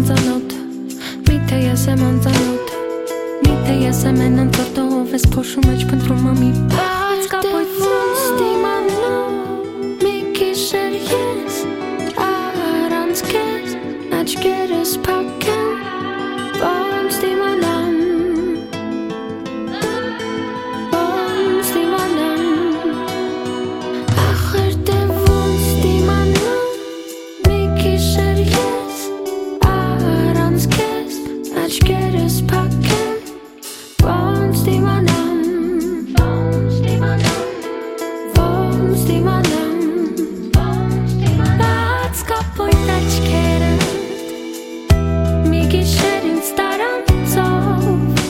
անծանոթ Միթե ես եմ անծանոթ Միթե ես եմ են անծոտով Ես փոշու մեջ փնտրում ամի բաց կապոյտ ոնց դիմանամ Մի գիշեր ես առանց քեզ Աչքերս փակեմ Ոնց դիմանամ Ոնց դիմանամ Ախր դե ոնց դիմանամ Մի գիշեր ես առանց քեզ Աչքերս փակեմ Ոնց դիմանամ Ոնց դիմանամ Ոնց դիմանամ Բաց կապոյտ աչքերդ Մի գիշեր ինձ տարանցով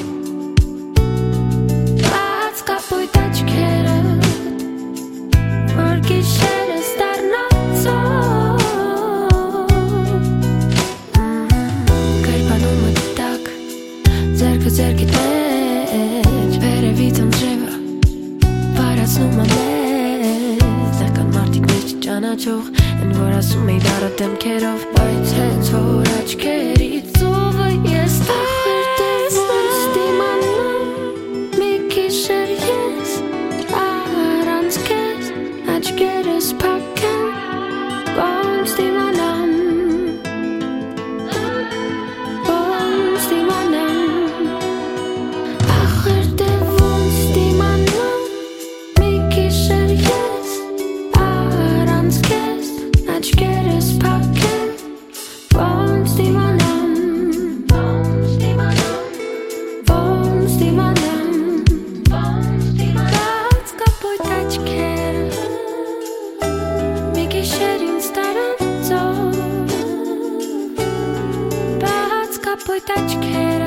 Բաց կապոյտ աչքերդ Որ գիշերս դառնացով Գրպանումը տակ Ձերքը ձերքիդ մեջ Վերևից անձրևը Վարացնում ամեզ Դական մարդիկ մեջ ճանաչող Են որ ասում էի դարը դեմքերով Բայց հենց որ աչքերից ծովը ես Ախր դե ոնց դիմանամ Մի գիշեր ես առանց քեզ Աչքերս փակեմ Ոնց դիմանամ Ոնց դիմանամ Ախր դե ոնց դիմանամ Մի գիշեր ես առանց քեզ Աչքերս փակեմ Ոնց դիմանամ Ոնց դիմանամ Ոնց դիմանամ Բաց կապոյտ աչքերդ Մի գիշեր ինձ տարանցով Բաց կապոյտ աչքերդ